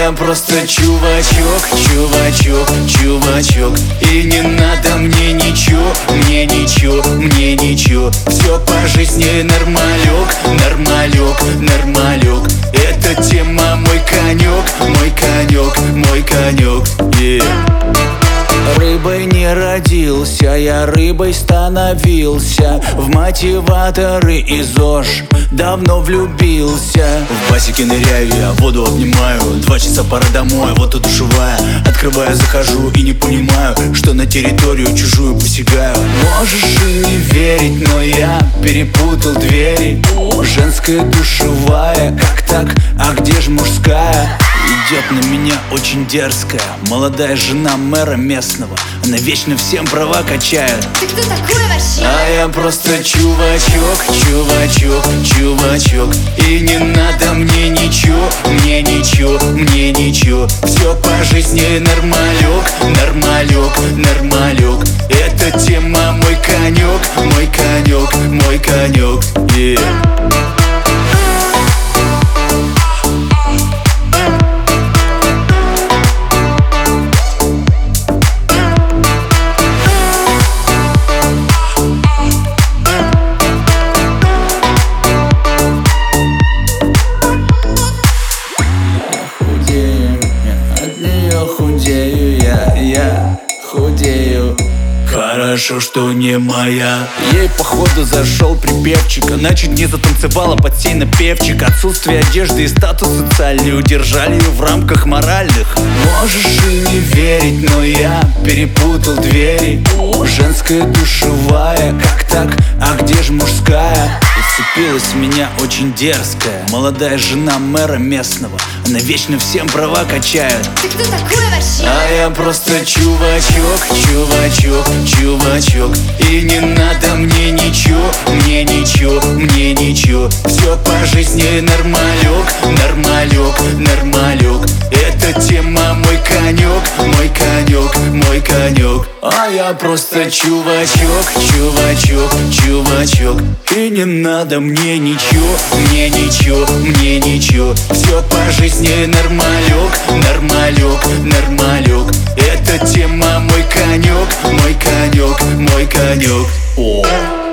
я просто чувачок, чувачок, чувачок. И не надо мне ничего, мне ничего, мне ничего. Все по жизни нормалек, нормалек, нормалек. Эта тема мой конек, мой конек, мой конек. Рыбой не родился, я рыбой становился. В мотиваторы и ЗОЖ давно влюбился. В басике ныряю, я воду обнимаю. 2 часа пора домой, вот и душевая. Открываю, захожу и не понимаю, что на территорию чужую посягаю. Можешь и не верить, но я перепутал двери. Женская душевая, как так, а где ж мужская? Идет на меня очень дерзкая молодая жена мэра местного. Она вечно всем права качает. Ты кто такой вообще? А я просто чувачок, чувачок, чувачок. И не надо мне ничего, мне ничего, мне ничего. Все по жизни нормалек, нормалек, нормалек. Эта тема мой конек, мой конек, мой конек. Худею я худею. Хорошо, что не моя. Ей походу зашел припевчик. Она чуть не затанцевала под сей напевчик. Отсутствие одежды и статус социальный удержали ее в рамках моральных. Можешь и не верить, но я перепутал двери. Женская душевая, как так, а где ж мужская? Вцепилась в меня очень дерзкая молодая жена мэра местного. Она вечно всем права качает. Ты кто такой вообще? А я просто чувачок, чувачок, чувачок. И не надо мне ничего, мне ничего, мне ничего. Все по жизни нормалек, нормалек, нормалек. Эта тема мой конек, мой конек, мой конек. А я просто чувачок, чувачок, чувачок. И не надо мне ничего, мне ничего, мне ничего. Все по жизни нормалек, нормалек, нормалек. Эта тема мой конек, мой конек, мой конек.